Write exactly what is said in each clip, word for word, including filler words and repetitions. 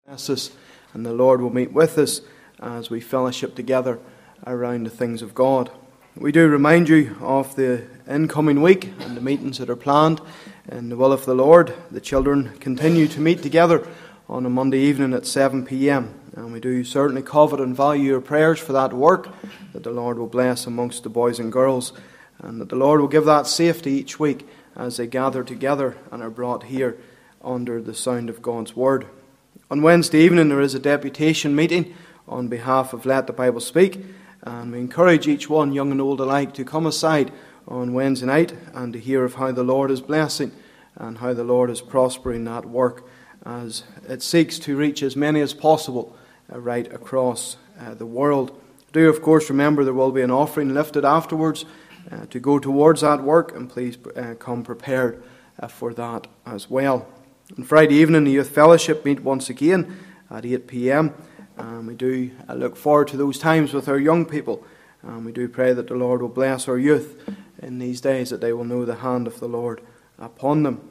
Bless us, and the Lord will meet with us as we fellowship together around the things of God. We do remind you of the incoming week and the meetings that are planned in the will of the Lord. The children continue to meet together on a Monday evening at seven p.m. and we do certainly covet and value your prayers for that work, that the Lord will bless amongst the boys and girls, and that the Lord will give that safety each week as they gather together and are brought here under the sound of God's Word. On Wednesday evening there is a deputation meeting on behalf of Let the Bible Speak, and we encourage each one, young and old alike, to come aside on Wednesday night and to hear of how the Lord is blessing and how the Lord is prospering that work as it seeks to reach as many as possible uh, right across uh, the world. Do of course remember there will be an offering lifted afterwards uh, to go towards that work, and please uh, come prepared uh, for that as well. On Friday evening, the Youth Fellowship meet once again at eight p.m. and we do look forward to those times with our young people, and we do pray that the Lord will bless our youth in these days, that they will know the hand of the Lord upon them.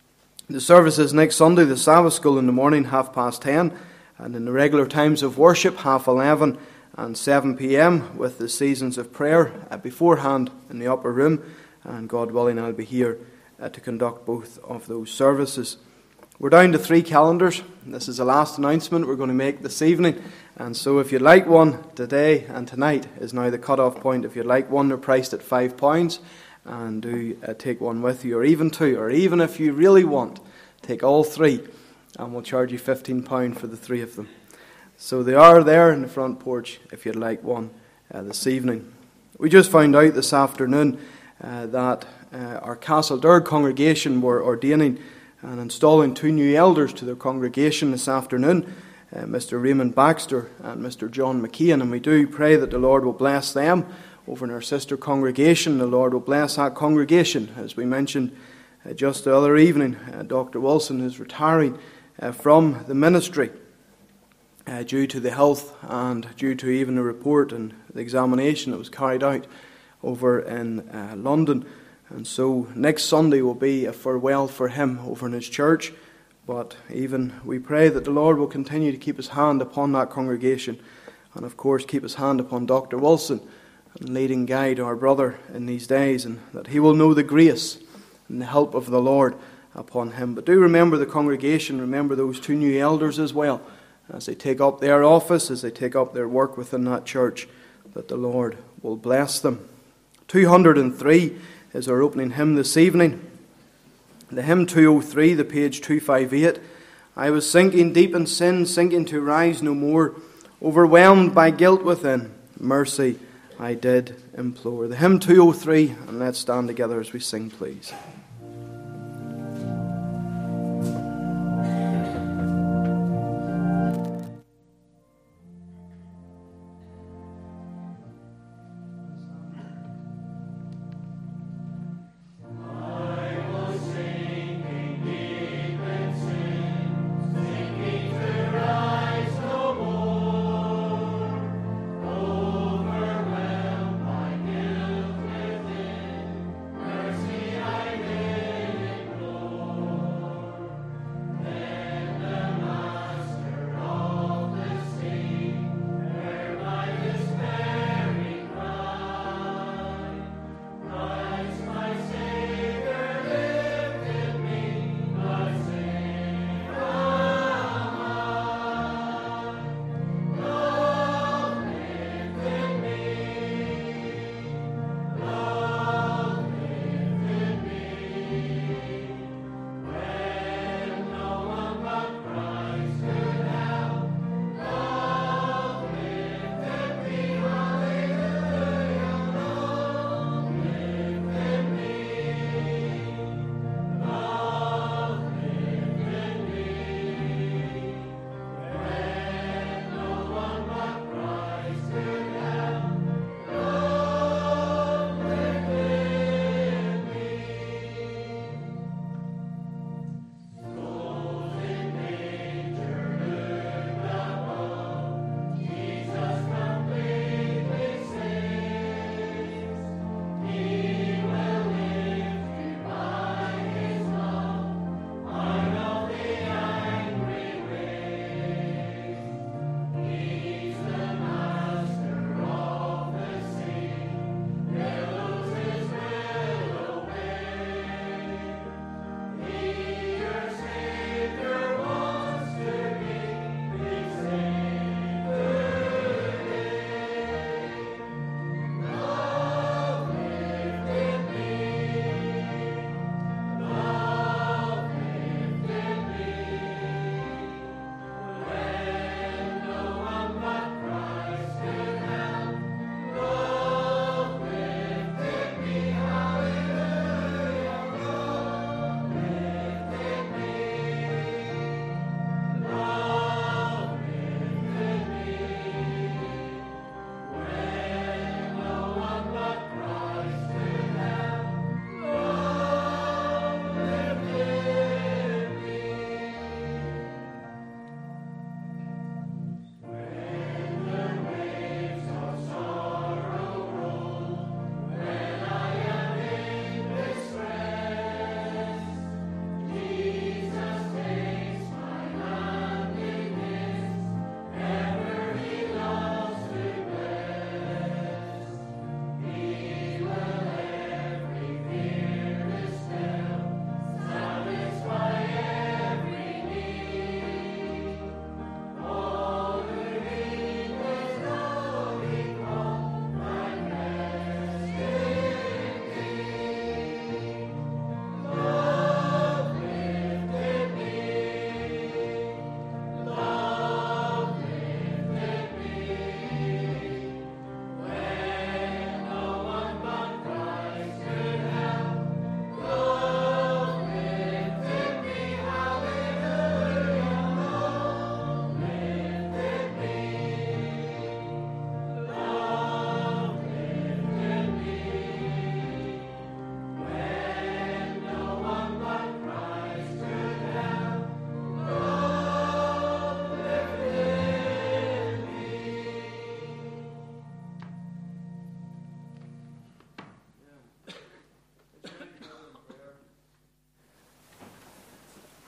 The service is next Sunday, the Sabbath school in the morning, half past ten, and in the regular times of worship, half eleven and seven p.m, with the seasons of prayer beforehand in the upper room, and God willing I'll be here uh, to conduct both of those services. We're down to three calendars. This is the last announcement we're going to make this evening. And so if you'd like one, today and tonight is now the cut-off point. If you'd like one, they're priced at five pounds. And do uh, take one with you, or even two. Or even if you really want, take all three. And we'll charge you fifteen pounds for the three of them. So they are there in the front porch if you'd like one uh, this evening. We just found out this afternoon uh, that uh, our Castlederg congregation were ordaining and installing two new elders to their congregation this afternoon, uh, Mister Raymond Baxter and Mister John McKeon, and we do pray that the Lord will bless them over in our sister congregation. The Lord will bless that congregation. As we mentioned uh, just the other evening, uh, Doctor Wilson is retiring uh, from the ministry uh, due to the health and due to even the report and the examination that was carried out over in uh, London. And so next Sunday will be a farewell for him over in his church. But even we pray that the Lord will continue to keep his hand upon that congregation. And of course keep his hand upon Doctor Wilson and lead and guide our brother in these days. And that he will know the grace and the help of the Lord upon him. But do remember the congregation. Remember those two new elders as well, as they take up their office, as they take up their work within that church, that the Lord will bless them. two hundred and three is our opening hymn this evening. The hymn two oh three, the page two fifty-eight. I was sinking deep in sin, sinking to rise no more, overwhelmed by guilt within, mercy I did implore. The hymn two oh three, and let's stand together as we sing, please. I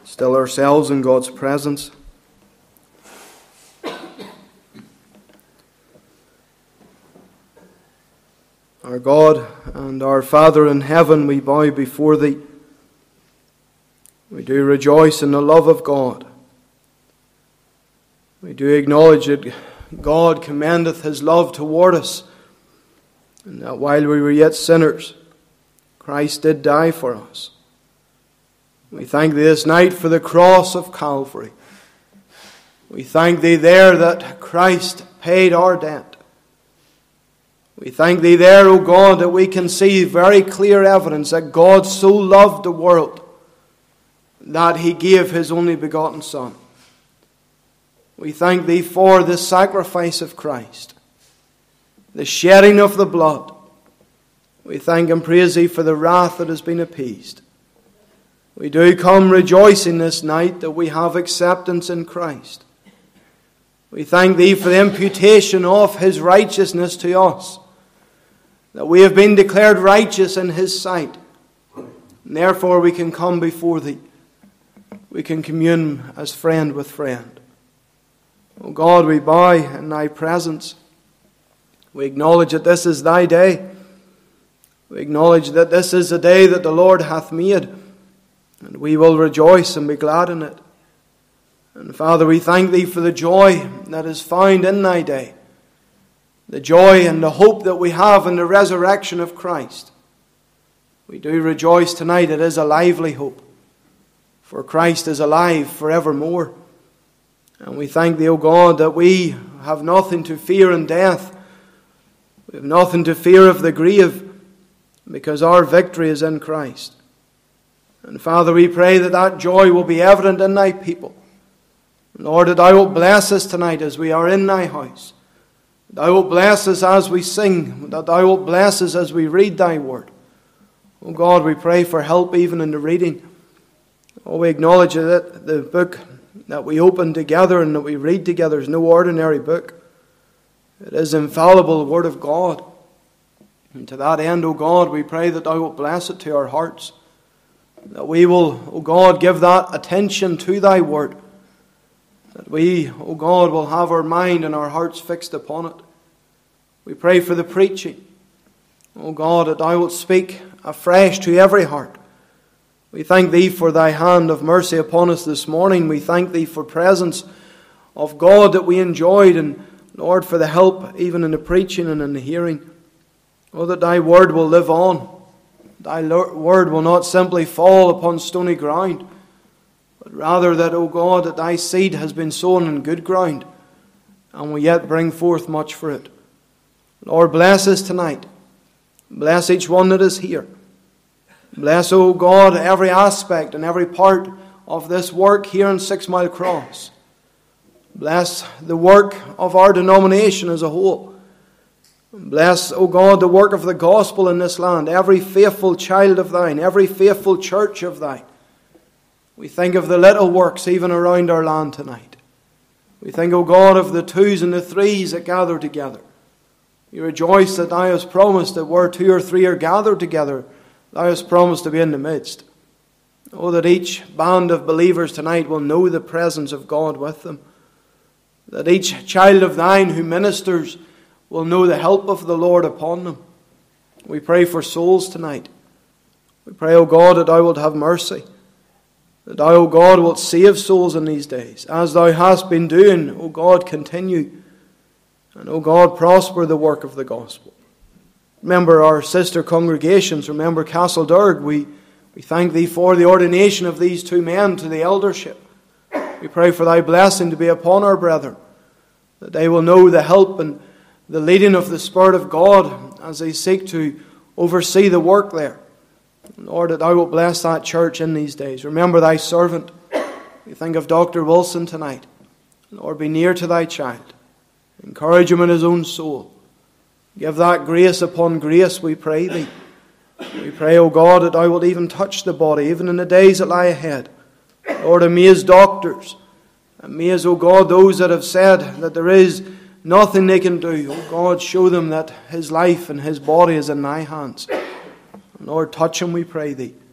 still ourselves in God's presence. Our God and our Father in heaven, we bow before Thee. We do rejoice in the love of God. We do acknowledge that God commendeth His love toward us, and that while we were yet sinners, Christ did die for us. We thank Thee this night for the cross of Calvary. We thank Thee there that Christ paid our debt. We thank Thee there, O God, that we can see very clear evidence that God so loved the world that He gave His only begotten Son. We thank Thee for the sacrifice of Christ, the shedding of the blood. We thank and praise Thee for the wrath that has been appeased. We do come rejoicing this night that we have acceptance in Christ. We thank Thee for the imputation of His righteousness to us, that we have been declared righteous in His sight. And therefore we can come before Thee. We can commune as friend with friend. O God, we bow in Thy presence. We acknowledge that this is Thy day. We acknowledge that this is the day that the Lord hath made, and we will rejoice and be glad in it. And Father, we thank Thee for the joy that is found in Thy day, the joy and the hope that we have in the resurrection of Christ. We do rejoice tonight. It is a lively hope, for Christ is alive forevermore. And we thank Thee, O God, that we have nothing to fear in death. We have nothing to fear of the grave, because our victory is in Christ. And Father, we pray that that joy will be evident in Thy people. Lord, that Thou wilt bless us tonight as we are in Thy house. Thou wilt bless us as we sing, that Thou wilt bless us as we read Thy word. Oh God, we pray for help even in the reading. Oh, we acknowledge that the book that we open together and that we read together is no ordinary book. It is infallible Word of God. And to that end, O God, we pray that Thou wilt bless it to our hearts, that we will, O God, give that attention to Thy word, that we, O God, will have our mind and our hearts fixed upon it. We pray for the preaching, O God, that Thou wilt speak afresh to every heart. We thank Thee for Thy hand of mercy upon us this morning. We thank Thee for presence of God that we enjoyed, and Lord, for the help even in the preaching and in the hearing. Oh, that Thy word will live on. Thy word will not simply fall upon stony ground, but rather that, O God, that Thy seed has been sown in good ground, and will yet bring forth much fruit. Lord, bless us tonight. Bless each one that is here. Bless, O God, every aspect and every part of this work here in Six Mile Cross. Bless the work of our denomination as a whole. Bless, O God, the work of the gospel in this land, every faithful child of Thine, every faithful church of Thine. We think of the little works even around our land tonight. We think, O God, of the twos and the threes that gather together. We rejoice that Thou hast promised that where two or three are gathered together, Thou hast promised to be in the midst. Oh, that each band of believers tonight will know the presence of God with them. That each child of Thine who ministers will know the help of the Lord upon them. We pray for souls tonight. We pray, O God, that Thou wilt have mercy. That Thou, O God, wilt save souls in these days. As Thou hast been doing, O God, continue. And, O God, prosper the work of the gospel. Remember our sister congregations. Remember Castledurg. We, we thank Thee for the ordination of these two men to the eldership. We pray for Thy blessing to be upon our brethren, that they will know the help and the leading of the Spirit of God as they seek to oversee the work there. Lord, that Thou wilt bless that church in these days. Remember Thy servant. We think of Doctor Wilson tonight. Lord, be near to Thy child. Encourage him in his own soul. Give that grace upon grace, we pray Thee. We pray, O God, that Thou wilt even touch the body, even in the days that lie ahead. Lord, amaze doctors. Amaze, O God, those that have said that there is nothing they can do. O God, show them that his life and his body is in Thy hands. Lord, touch him, we pray Thee.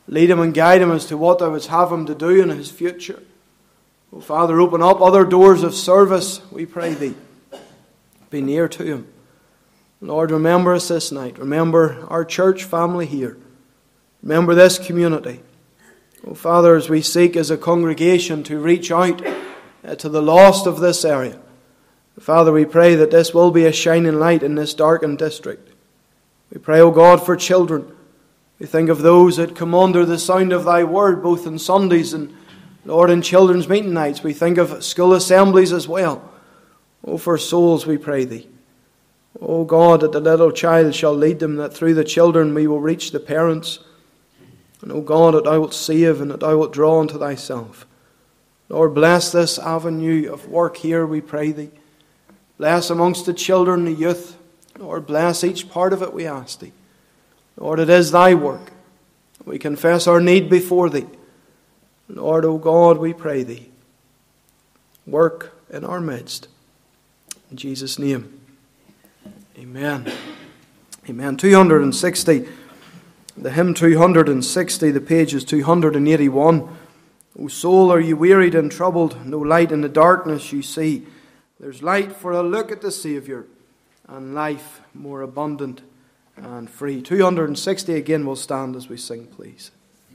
Lead him and guide him as to what thou wouldst have him to do in his future. Oh, Father, open up other doors of service, we pray thee. Be near to him. Lord, remember us this night. Remember our church family here. Remember this community. Oh, Father, as we seek as a congregation to reach out uh, to the lost of this area, Father, we pray that this will be a shining light in this darkened district. We pray, O God, for children. We think of those that come under the sound of thy word, both on Sundays and, Lord, in children's meeting nights. We think of school assemblies as well. Oh, for souls, we pray thee. O God, that the little child shall lead them, that through the children we will reach the parents. And, O God, that thou wilt save and that thou wilt draw unto thyself. Lord, bless this avenue of work here, we pray thee. Bless amongst the children, the youth. Lord, bless each part of it, we ask thee. Lord, it is thy work. We confess our need before thee. Lord, O God, we pray thee. Work in our midst. In Jesus' name. Amen. Amen. two hundred sixty. The hymn two hundred sixty, the page is two hundred eighty-one. O soul, are you wearied and troubled? No light in the darkness you see. There's light for a look at the Saviour, and life more abundant and free. two hundred sixty again will stand as we sing, please.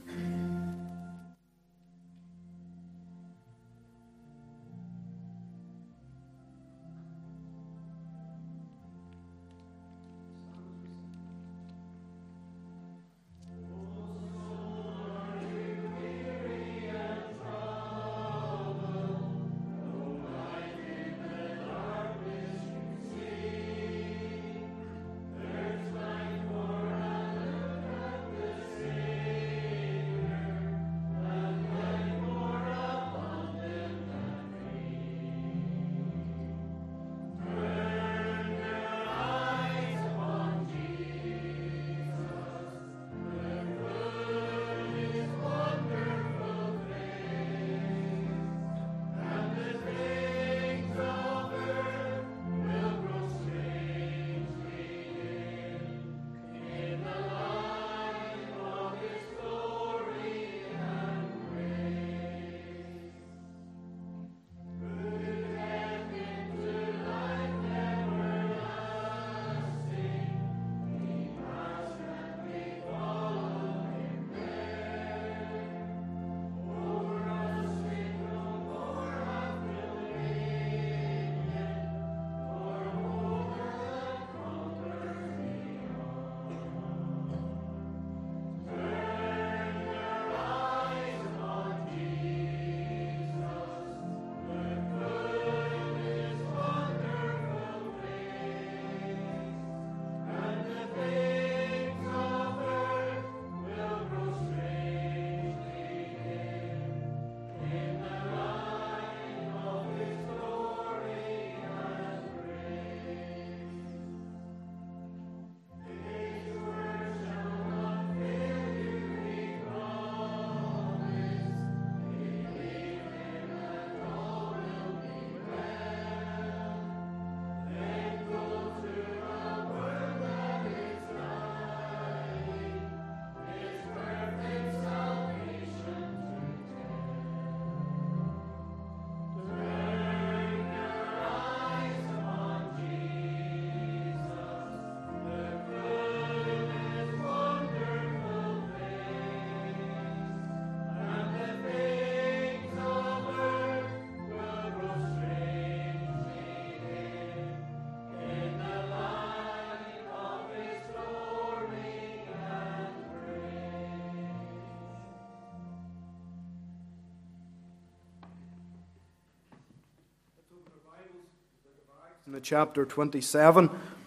In the chapter twenty-seven.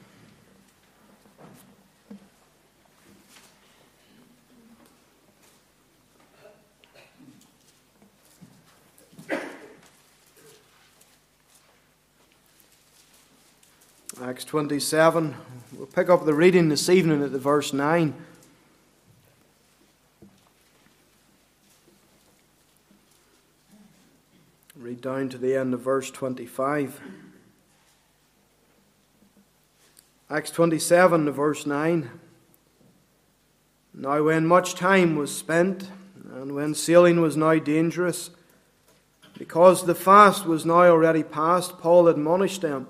Acts twenty-seven. We'll pick up the reading this evening at the verse nine. Read down to the end of verse twenty-five. Acts twenty-seven, verse nine. Now when much time was spent, and when sailing was now dangerous, because the fast was now already past, Paul admonished them,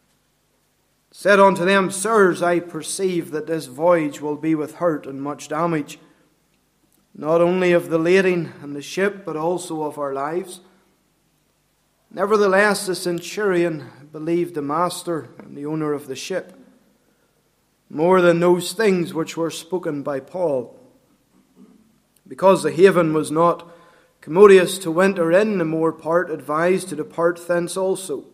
said unto them, Sirs, I perceive that this voyage will be with hurt and much damage, not only of the lading and the ship, but also of our lives. Nevertheless, the centurion believed the master and the owner of the ship, more than those things which were spoken by Paul. Because the haven was not commodious to winter in, the more part advised to depart thence also,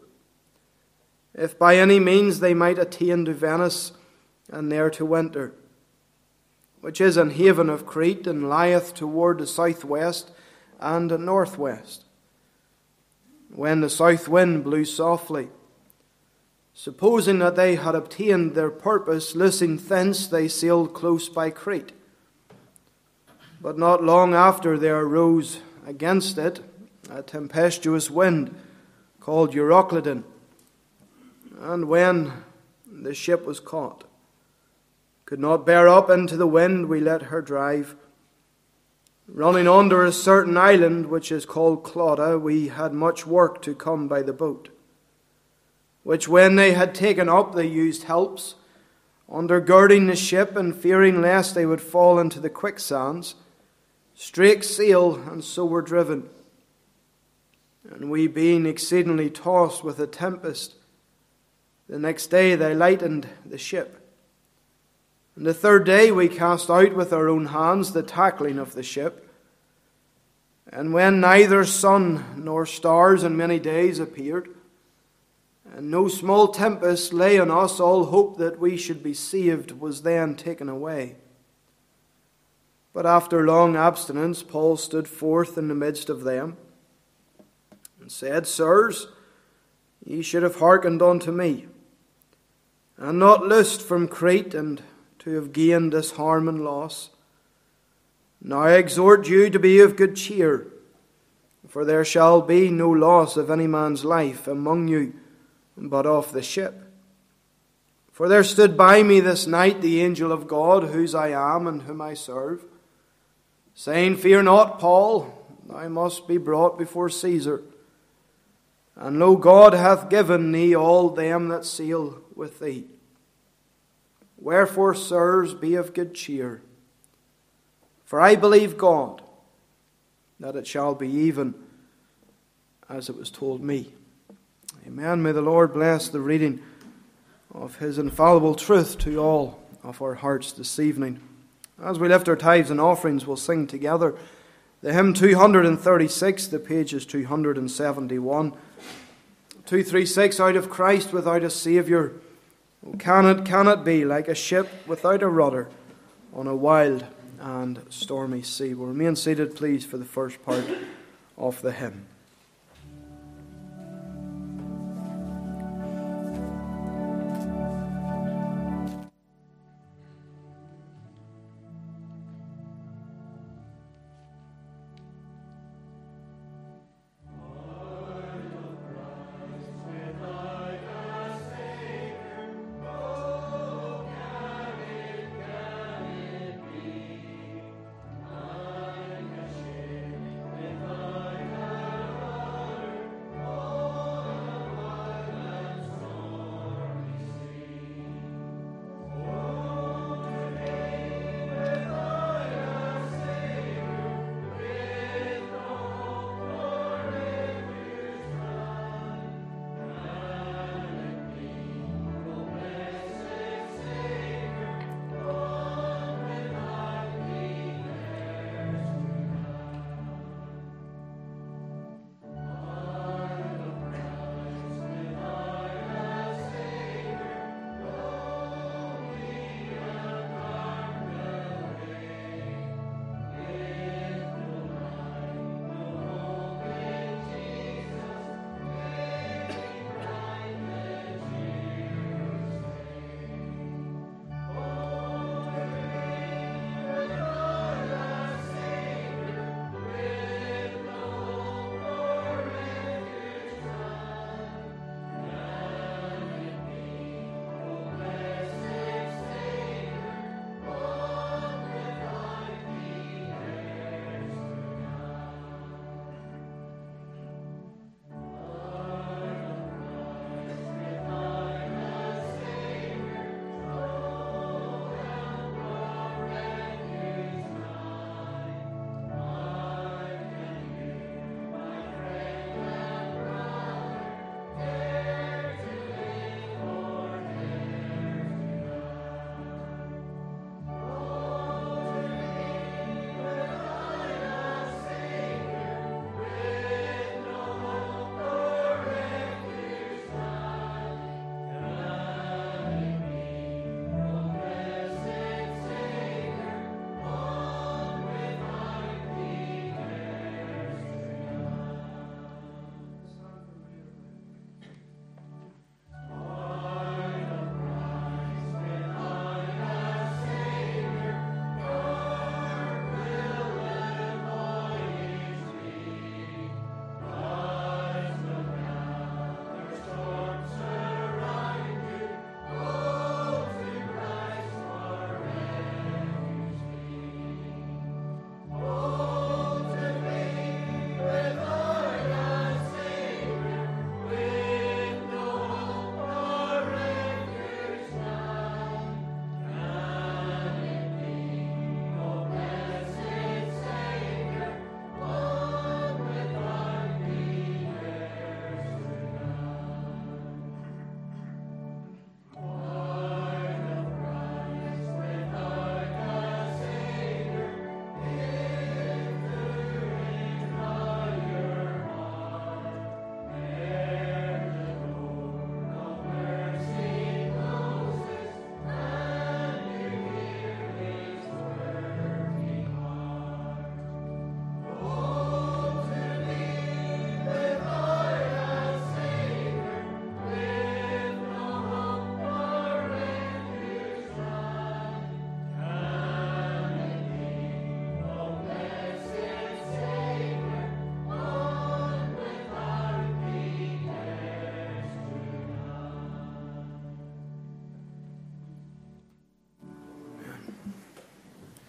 if by any means they might attain to Venice, and there to winter, which is an haven of Crete, and lieth toward the southwest and the northwest. When the south wind blew softly, supposing that they had obtained their purpose, loosing thence they sailed close by Crete. But not long after there arose against it a tempestuous wind called Euroclydon, and when the ship was caught, could not bear up into the wind, we let her drive. Running under a certain island which is called Clauda, we had much work to come by the boat, which when they had taken up, they used helps, undergirding the ship, and fearing lest they would fall into the quicksands, strake sail, and so were driven. And we, being exceedingly tossed with a tempest, the next day they lightened the ship. And the third day we cast out with our own hands the tackling of the ship. And when neither sun nor stars in many days appeared, and no small tempest lay on us, all hope that we should be saved was then taken away. But after long abstinence, Paul stood forth in the midst of them, and said, Sirs, ye should have hearkened unto me, and not loosed from Crete, and to have gained this harm and loss. Now I exhort you to be of good cheer, for there shall be no loss of any man's life among you, but of the ship. For there stood by me this night the angel of God, whose I am and whom I serve, saying, Fear not, Paul, thou must be brought before Caesar. And lo, God hath given thee all them that sail with thee. Wherefore, sirs, be of good cheer. For I believe God, that it shall be even as it was told me. Amen. May the Lord bless the reading of His infallible truth to all of our hearts this evening. As we lift our tithes and offerings, we'll sing together the hymn two thirty-six, the page is two seventy-one. two thirty-six, Out of Christ without a Saviour, oh, can it, can it be like a ship without a rudder on a wild and stormy sea? We'll remain seated, please, for the first part of the hymn.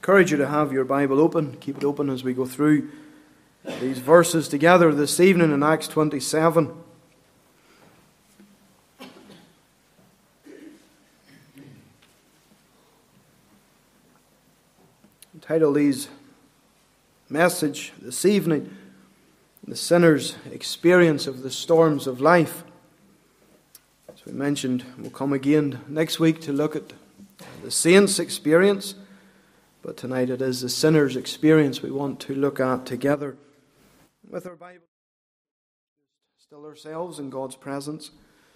encourage you to have your Bible open. Keep it open as we go through these verses together this evening in Acts twenty-seven. Title these message this evening, The Sinner's Experience of the Storms of Life. As we mentioned, we'll come again next week to look at the saint's experience, but tonight it is the sinner's experience we want to look at together. With our Bible, still ourselves in God's presence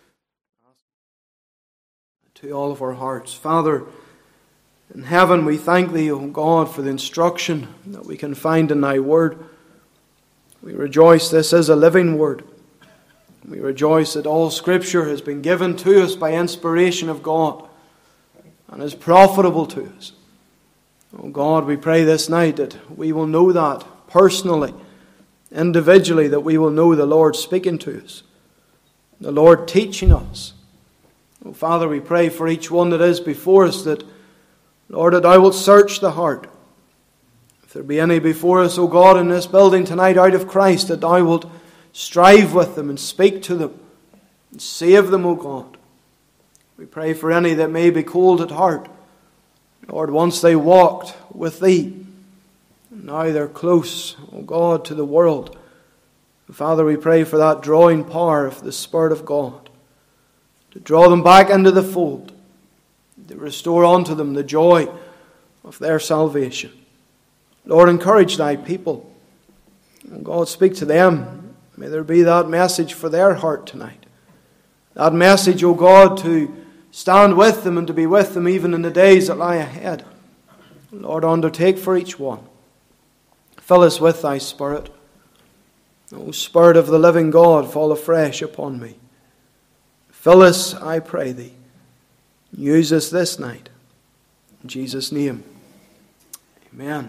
to all of our hearts. Father, in heaven, we thank Thee, O God, for the instruction that we can find in Thy Word. We rejoice this is a living Word. We rejoice that all Scripture has been given to us by inspiration of God and is profitable to us. O God, we pray this night that we will know that personally, individually, that we will know the Lord speaking to us, the Lord teaching us. O Father, we pray for each one that is before us that, Lord, that Thou wilt search the heart. If there be any before us, O God, in this building tonight out of Christ, that Thou wilt strive with them and speak to them and save them, O God. We pray for any that may be cold at heart. Lord, once they walked with Thee, and now they're close, O God, to the world. Father, we pray for that drawing power of the Spirit of God to draw them back into the fold, to restore unto them the joy of their salvation. Lord, encourage Thy people. And God, speak to them. May there be that message for their heart tonight. That message, O God, to stand with them and to be with them even in the days that lie ahead. Lord, undertake for each one. Fill us with Thy Spirit. O Spirit of the living God, fall afresh upon me. Fill us, I pray Thee. Use us this night. In Jesus' name, amen.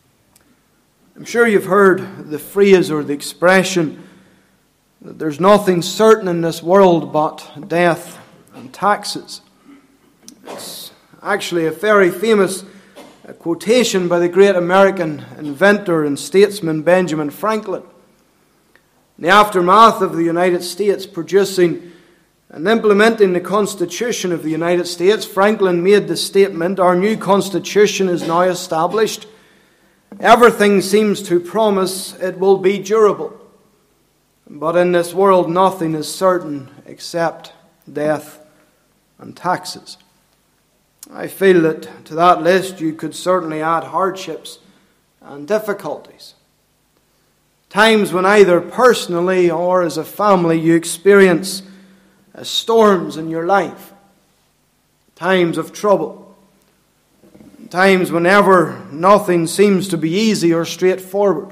I'm sure you've heard the phrase or the expression that there's nothing certain in this world but death and taxes. It's actually a very famous quotation by the great American inventor and statesman Benjamin Franklin. In the aftermath of the United States producing and implementing the Constitution of the United States, Franklin made the statement, "Our new Constitution is now established. Everything seems to promise it will be durable. But in this world nothing is certain except death and taxes." I feel that to that list you could certainly add hardships and difficulties. Times when either personally or as a family you experience as storms in your life, times of trouble, times whenever nothing seems to be easy or straightforward,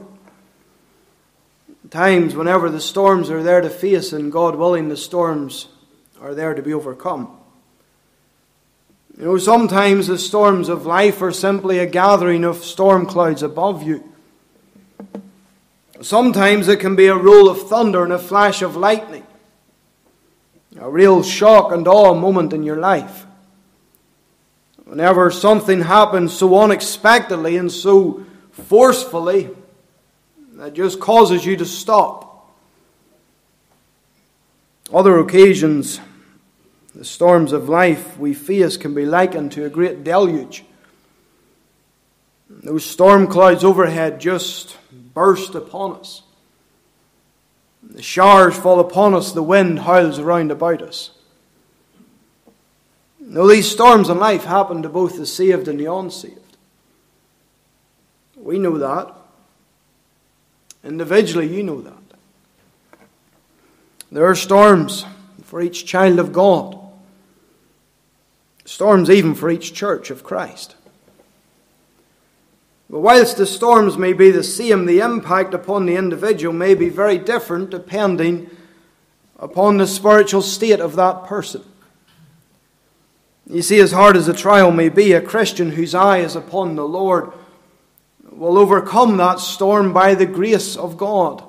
times whenever the storms are there to face and, God willing, the storms are there to be overcome. You know, sometimes the storms of life are simply a gathering of storm clouds above you. Sometimes it can be a roll of thunder and a flash of lightning. A real shock and awe moment in your life. Whenever something happens so unexpectedly and so forcefully that just causes you to stop. Other occasions, the storms of life we face can be likened to a great deluge. Those storm clouds overhead just burst upon us. The showers fall upon us, the wind howls around about us. Now, these storms in life happen to both the saved and the unsaved. We know that. Individually, you know that. There are storms for each child of God. Storms even for each church of Christ. But whilst the storms may be the same, the impact upon the individual may be very different depending upon the spiritual state of that person. You see, as hard as the trial may be, a Christian whose eye is upon the Lord will overcome that storm by the grace of God.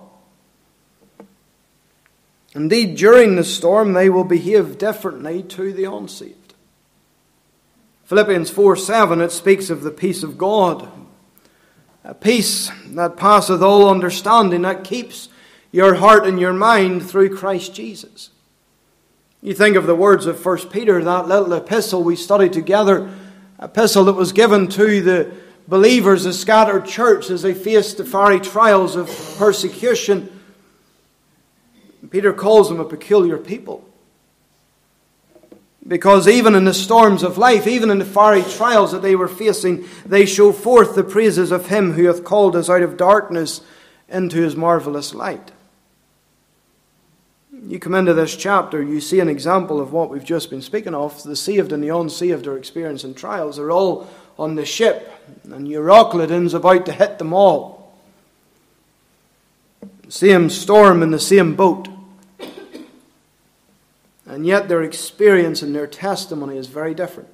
Indeed, during the storm, they will behave differently to the unsaved. Philippians four seven, it speaks of the peace of God. A peace that passeth all understanding, that keeps your heart and your mind through Christ Jesus. You think of the words of First Peter, that little epistle we studied together, epistle that was given to the believers, the scattered church, as they faced the fiery trials of persecution. Peter calls them a peculiar people. Because even in the storms of life, even in the fiery trials that they were facing, they show forth the praises of Him who hath called us out of darkness into His marvelous light. You come into this chapter, you see an example of what we've just been speaking of. The saved and the unsaved are experiencing trials. They're all on the ship, and Euroclydon's about to hit them all. Same storm in the same boat. And yet their experience and their testimony is very different.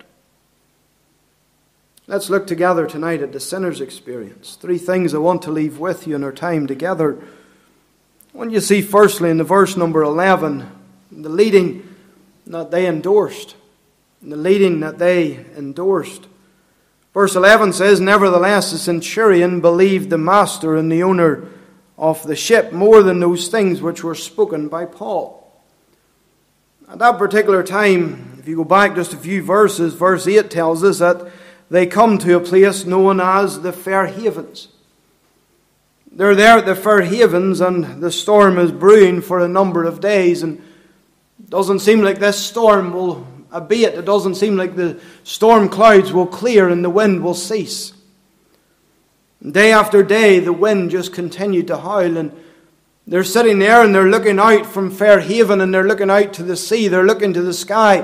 Let's look together tonight at the sinner's experience. Three things I want to leave with you in our time together. When you see firstly in the verse number eleven, the leading that they endorsed. The leading that they endorsed. Verse eleven says, nevertheless the centurion believed the master and the owner of the ship more than those things which were spoken by Paul. At that particular time, if you go back just a few verses, verse eight tells us that they come to a place known as the Fair Havens. They're there at the Fair Havens, and the storm is brewing for a number of days, and it doesn't seem like this storm will abate. It doesn't seem like the storm clouds will clear and the wind will cease. Day after day, the wind just continued to howl, and they're sitting there and they're looking out from Fair Haven, and they're looking out to the sea, they're looking to the sky.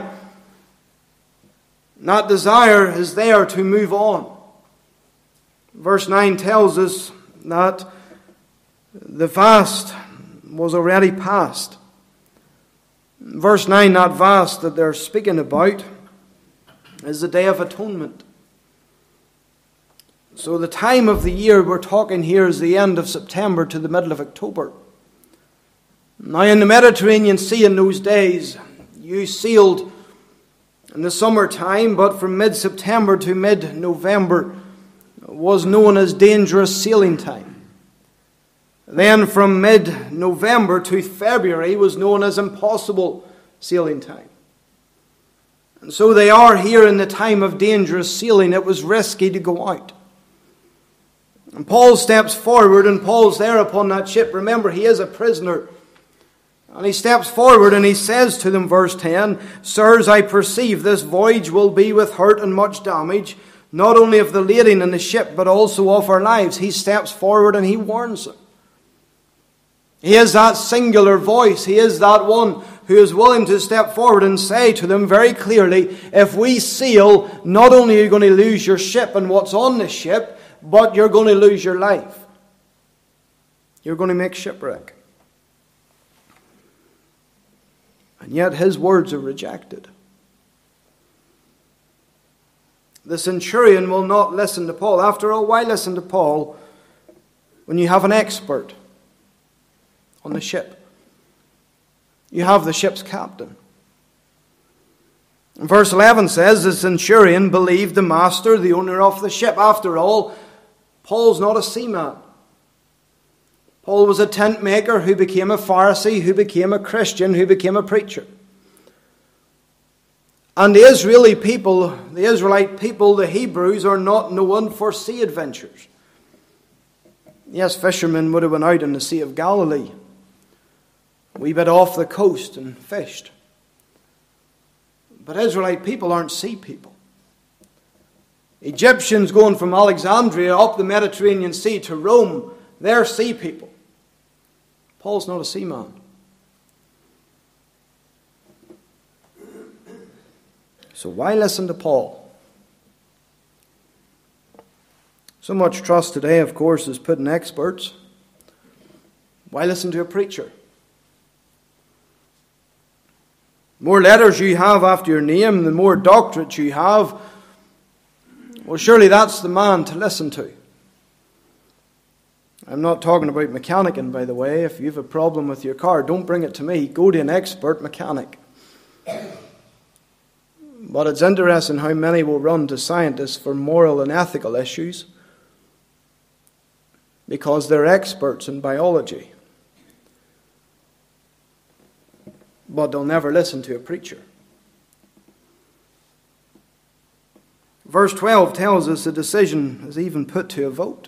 And that desire is there to move on. Verse nine tells us that the fast was already past. Verse nine, that fast that they're speaking about is the Day of Atonement. So the time of the year we're talking here is the end of September to the middle of October. Now in the Mediterranean Sea in those days, you sailed in the summertime, but from mid-September to mid-November was known as dangerous sailing time. Then from mid-November to February was known as impossible sailing time. And so they are here in the time of dangerous sailing. It was risky to go out. And Paul steps forward, and Paul's there upon that ship. Remember, he is a prisoner. And he steps forward and he says to them, verse ten, sirs, I perceive this voyage will be with hurt and much damage, not only of the lading and the ship, but also of our lives. He steps forward and he warns them. He is that singular voice. He is that one who is willing to step forward and say to them very clearly, if we sail, not only are you going to lose your ship and what's on the ship, but you're going to lose your life. You're going to make shipwreck. And yet his words are rejected. The centurion will not listen to Paul. After all, why listen to Paul when you have an expert on the ship? You have the ship's captain. And verse eleven says, the centurion believed the master, the owner of the ship. After all, Paul's not a seaman. Paul was a tent maker who became a Pharisee, who became a Christian, who became a preacher. And the Israeli people, the Israelite people, the Hebrews, are not known for sea adventures. Yes, fishermen would have went out in the Sea of Galilee, a wee bit off the coast, and fished. But Israelite people aren't sea people. Egyptians going from Alexandria up the Mediterranean Sea to Rome, they're sea people. Paul's not a seaman. So why listen to Paul? So much trust today, of course, is put in experts. Why listen to a preacher? The more letters you have after your name, the more doctorates you have, well, surely that's the man to listen to. I'm not talking about mechanicking, by the way. If you have a problem with your car, don't bring it to me. Go to an expert mechanic. But it's interesting how many will run to scientists for moral and ethical issues because they're experts in biology. But they'll never listen to a preacher. Verse twelve tells us the decision is even put to a vote.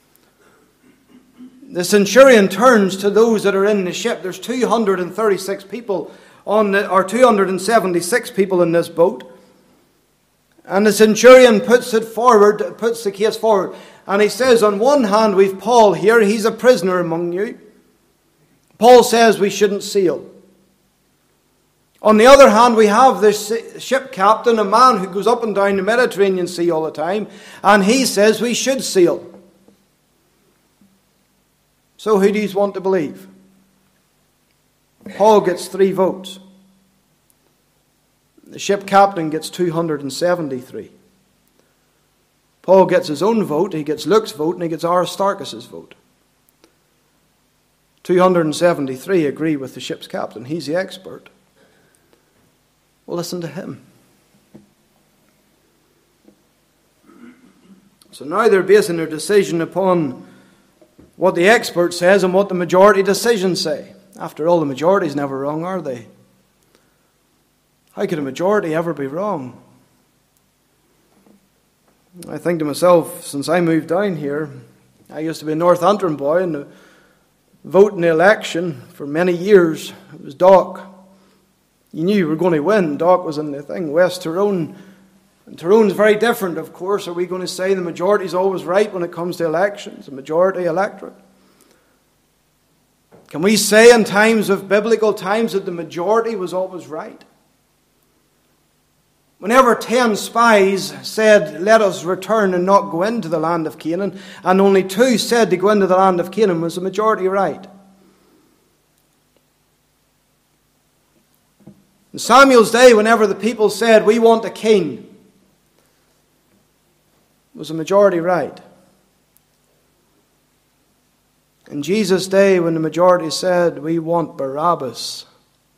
The centurion turns to those that are in the ship. There's two hundred thirty-six people on the, or two hundred seventy-six people in this boat. And the centurion puts it forward, puts the case forward. And he says, on one hand, we've Paul here. He's a prisoner among you. Paul says we shouldn't sail. On the other hand, we have this ship captain, a man who goes up and down the Mediterranean Sea all the time, and he says we should sail. So who do you want to believe? Paul gets three votes. The ship captain gets two hundred seventy-three. Paul gets his own vote, he gets Luke's vote, and he gets Aristarchus' vote. two hundred seventy-three agree with the ship's captain. He's the expert. Well, listen to him. So now they're basing their decision upon what the expert says and what the majority decisions say. After all, the majority's never wrong, are they? How could a majority ever be wrong? I think to myself, since I moved down here, I used to be a North Antrim boy, and the vote in the election for many years, it was Doc. You knew you were going to win. Doc was in the thing. West Tyrone. And Tyrone's very different, of course. Are we going to say the majority's always right when it comes to elections? The majority electorate. Can we say in times of biblical times that the majority was always right? Whenever ten spies said, let us return and not go into the land of Canaan, and only two said to go into the land of Canaan, was the majority right? In Samuel's day, whenever the people said, we want a king, was the majority right? In Jesus' day, when the majority said, we want Barabbas,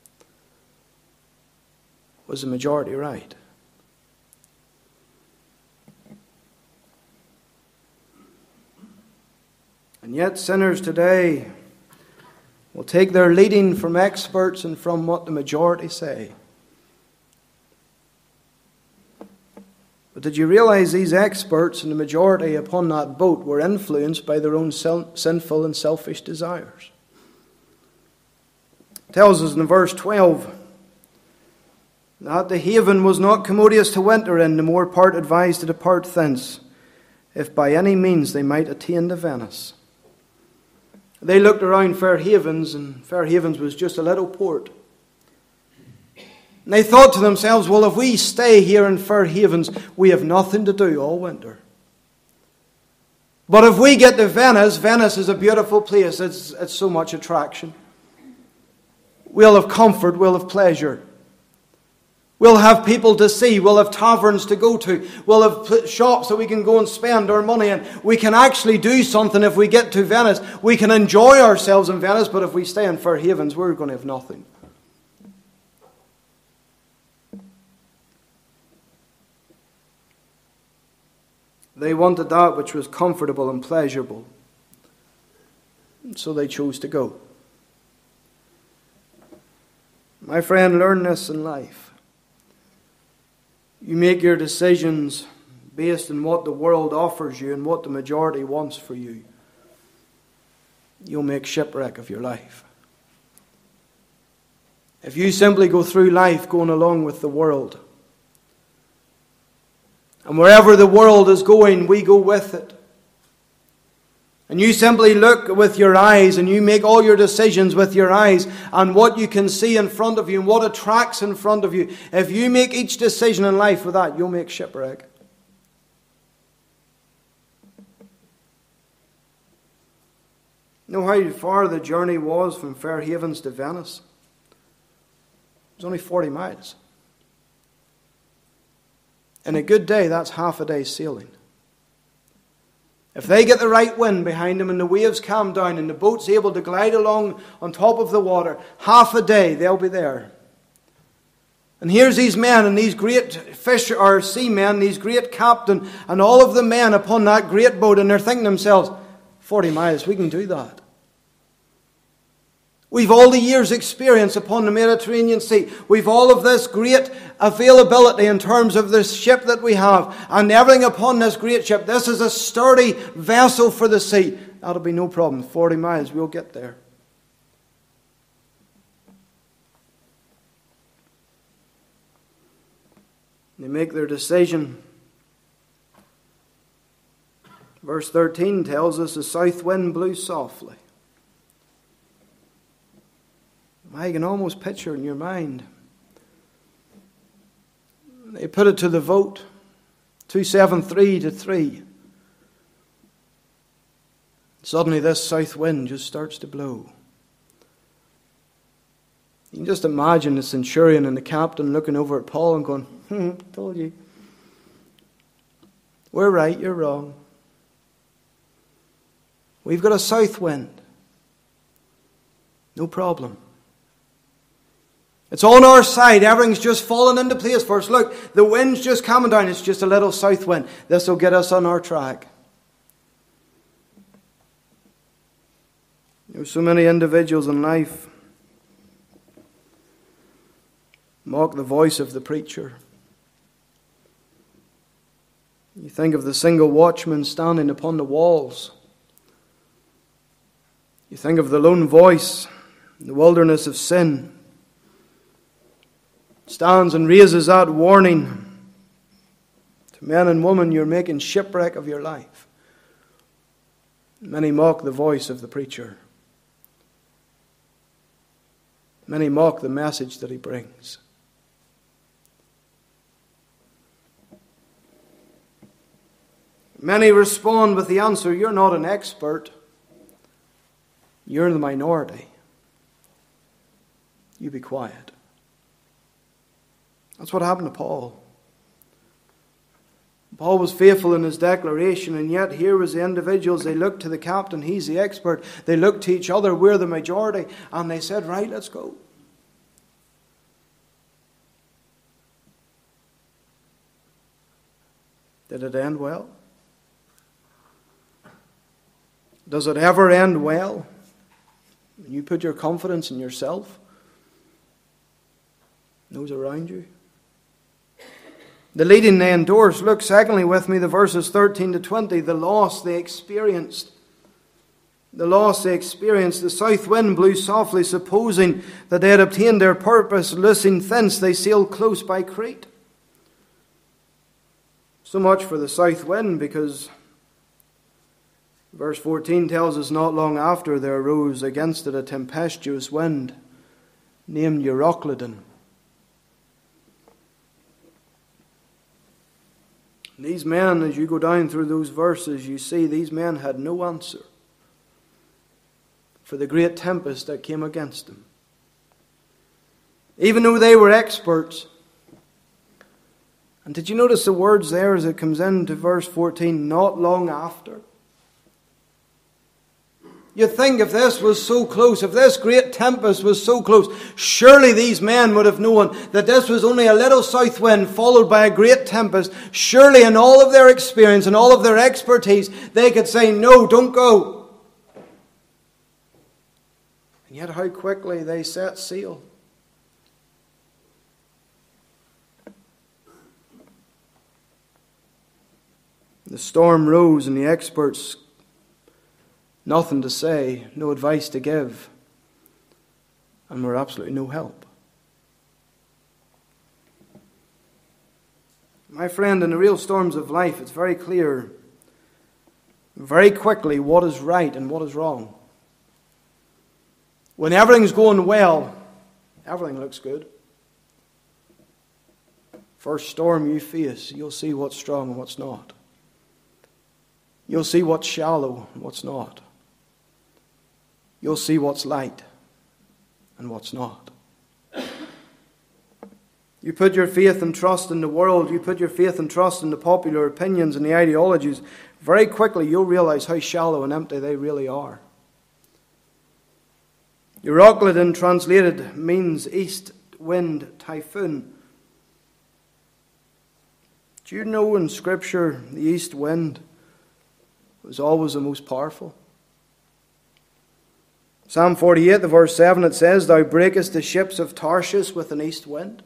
was the majority right? And yet sinners today will take their leading from experts and from what the majority say. But did you realize these experts and the majority upon that boat were influenced by their own sinful and selfish desires? It tells us in verse twelve that the haven was not commodious to winter in, the more part advised to depart thence, if by any means they might attain to Venice. They looked around Fair Havens, and Fair Havens was just a little port. And they thought to themselves, well, if we stay here in Fair Havens, we have nothing to do all winter. But if we get to Venice, Venice is a beautiful place. It's, it's so much attraction. We'll have comfort, we'll have pleasure. We'll have people to see. We'll have taverns to go to. We'll have shops that we can go and spend our money in. We can actually do something if we get to Venice. We can enjoy ourselves in Venice, but if we stay in Fair Havens, we're going to have nothing. They wanted that which was comfortable and pleasurable. So they chose to go. My friend, learn this in life. You make your decisions based on what the world offers you and what the majority wants for you. You'll make shipwreck of your life. If you simply go through life going along with the world, and wherever the world is going, we go with it, and you simply look with your eyes and you make all your decisions with your eyes and what you can see in front of you and what attracts in front of you. If you make each decision in life with that, you'll make shipwreck. You know how far the journey was from Fair Havens to Venice? It was only forty miles. In a good day, that's half a day's sailing. If they get the right wind behind them and the waves calm down and the boat's able to glide along on top of the water, half a day they'll be there. And here's these men and these great fish or seamen, these great captain, and all of the men upon that great boat, and they're thinking to themselves, forty miles, we can do that. We've all the years' experience upon the Mediterranean Sea. We've all of this great availability in terms of this ship that we have, and everything upon this great ship. This is a sturdy vessel for the sea. That'll be no problem. forty miles, we'll get there. They make their decision. Verse thirteen tells us the south wind blew softly. I can almost picture in your mind. They put it to the vote. two seventy-three to three. Suddenly this south wind just starts to blow. You can just imagine the centurion and the captain looking over at Paul and going, hmm, told you. We're right, you're wrong. We've got a south wind. No problem. It's on our side. Everything's just fallen into place for us. Look, the wind's just coming down. It's just a little south wind. This will get us on our track. There's so many individuals in life mock the voice of the preacher. You think of the single watchman standing upon the walls. You think of the lone voice in the wilderness of sin. Stands and raises that warning to men and women, you're making shipwreck of your life. Many mock the voice of the preacher. Many mock the message that he brings. Many respond with the answer, you're not an expert. You're in the minority. You be quiet. That's what happened to Paul. Paul was faithful in his declaration, and yet here was the individuals. They looked to the captain, he's the expert. They looked to each other, we're the majority, and they said, right, let's go. Did it end well? Does it ever end well? When you put your confidence in yourself, those around you. The leading they endorsed. Look secondly with me the verses thirteen to twenty. The loss they experienced. The loss they experienced. The south wind blew softly, supposing that they had obtained their purpose. Loosing thence, they sailed close by Crete. So much for the south wind, because verse fourteen tells us not long after there arose against it a tempestuous wind named Euroclydon. These men, as you go down through those verses, you see these men had no answer for the great tempest that came against them. Even though they were experts. And did you notice the words there as it comes into verse fourteen, not long after? You think if this was so close, if this great tempest was so close, surely these men would have known that this was only a little south wind followed by a great tempest. Surely in all of their experience and all of their expertise, they could say, no, don't go. And yet how quickly they set sail. The storm rose and the experts, nothing to say, no advice to give, and were absolutely no help. My friend, in the real storms of life, it's very clear, very quickly, what is right and what is wrong. When everything's going well, everything looks good. First storm you face, you'll see what's strong and what's not. You'll see what's shallow and what's not. You'll see what's light and what's not. You put your faith and trust in the world, you put your faith and trust in the popular opinions and the ideologies, very quickly you'll realize how shallow and empty they really are. Euroclydon translated means east wind typhoon. Do you know in Scripture the east wind was always the most powerful? Psalm forty-eight, the verse seven, it says, Thou breakest the ships of Tarshish with an east wind.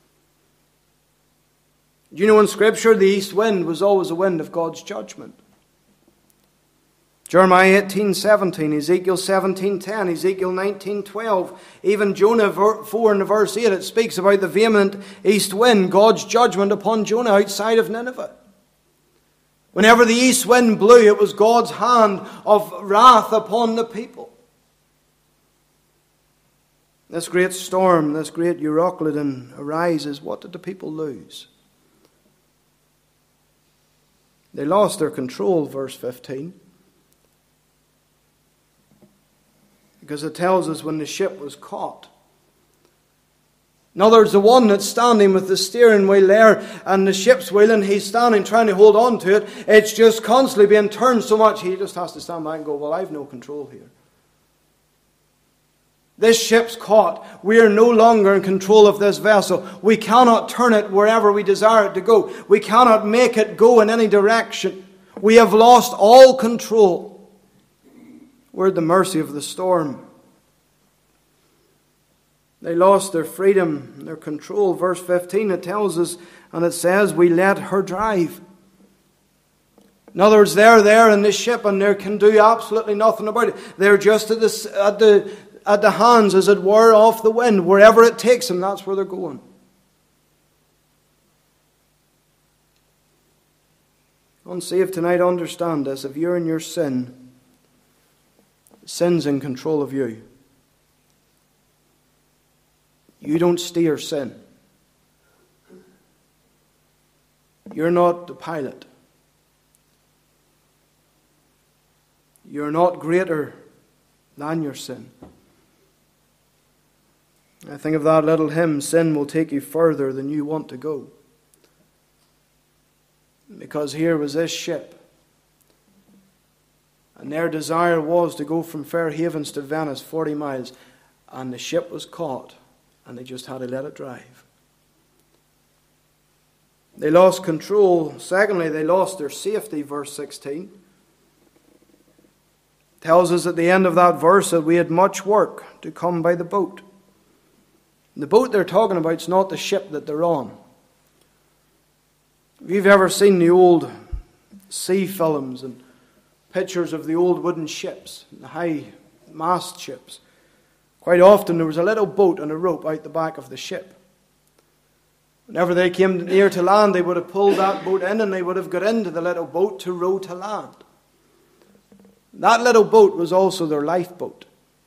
Do you know in Scripture the east wind was always a wind of God's judgment? Jeremiah eighteen seventeen, Ezekiel seventeen ten, Ezekiel nineteen twelve, even Jonah four and verse eight, it speaks about the vehement east wind, God's judgment upon Jonah outside of Nineveh. Whenever the east wind blew, it was God's hand of wrath upon the people. This great storm, this great Euroclydon arises. What did the people lose? They lost their control, verse fifteen. Because it tells us when the ship was caught. In other words, the one that's standing with the steering wheel there and the ship's wheel, and he's standing trying to hold on to it, it's just constantly being turned so much, he just has to stand back and go, well, I've no control here. This ship's caught. We are no longer in control of this vessel. We cannot turn it wherever we desire it to go. We cannot make it go in any direction. We have lost all control. We're at the mercy of the storm. They lost their freedom, their control. Verse fifteen, it tells us, and it says, we let her drive. In other words, they're there in this ship and they can do absolutely nothing about it. They're just at the, at the, at the hands, as it were, of the wind. Wherever it takes them, that's where they're going. Unsaved tonight, understand this. If you're in your sin, sin's in control of you. You don't steer sin. You're not the pilot. You're not greater than your sin. I think of that little hymn, sin will take you further than you want to go. Because here was this ship. And their desire was to go from Fair Havens to Venice, forty miles. And the ship was caught, and they just had to let it drive. They lost control. Secondly, they lost their safety, verse sixteen. It tells us at the end of that verse that we had much work to come by the boat. The boat they're talking about is not the ship that they're on. If you've ever seen the old sea films and pictures of the old wooden ships, the high mast ships, quite often there was a little boat and a rope out the back of the ship. Whenever they came near to land, they would have pulled that boat in and they would have got into the little boat to row to land. That little boat was also their lifeboat.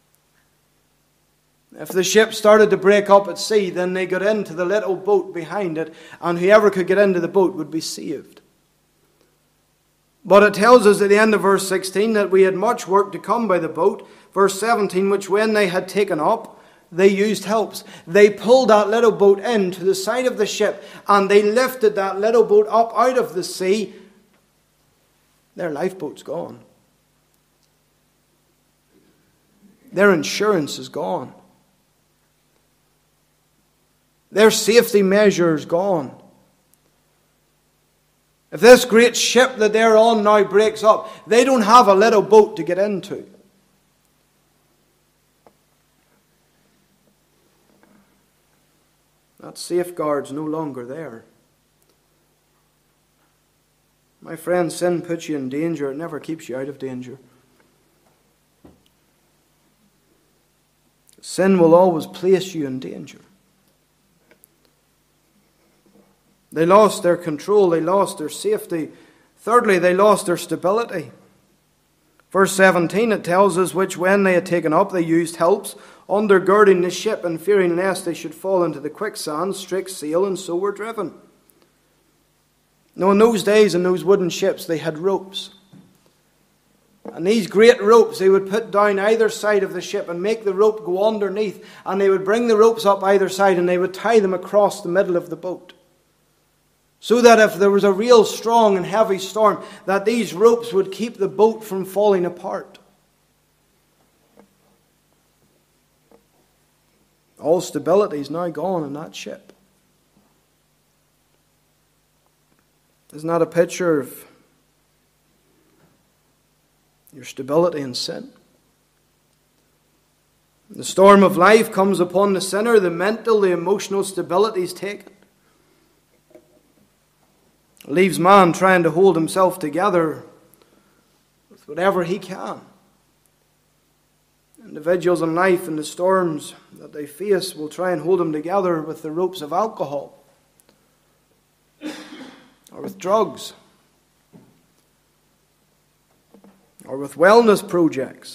If the ship started to break up at sea, then they got into the little boat behind it, and whoever could get into the boat would be saved. But it tells us at the end of verse sixteen that we had much work to come by the boat. Verse seventeen, which when they had taken up, they used helps. They pulled that little boat in to the side of the ship, and they lifted that little boat up out of the sea. Their lifeboat's gone. Their insurance is gone. Their safety measure is gone. If this great ship that they're on now breaks up, they don't have a little boat to get into. That safeguard's no longer there. My friend, sin puts you in danger. It never keeps you out of danger. Sin will always place you in danger. They lost their control. They lost their safety. Thirdly, they lost their stability. Verse seventeen, it tells us, which when they had taken up, they used helps, undergirding the ship and fearing lest they should fall into the quicksand, strict sail, and so were driven. Now, in those days, in those wooden ships, they had ropes. And these great ropes they would put down either side of the ship and make the rope go underneath. And they would bring the ropes up either side and they would tie them across the middle of the boat. So that if there was a real strong and heavy storm, that these ropes would keep the boat from falling apart. All stability is now gone in that ship. Isn't that a picture of your stability in sin? The storm of life comes upon the sinner, the mental, the emotional stability is taken. It leaves man trying to hold himself together with whatever he can. Individuals in life in the storms that they face will try and hold them together with the ropes of alcohol or with drugs or with wellness projects.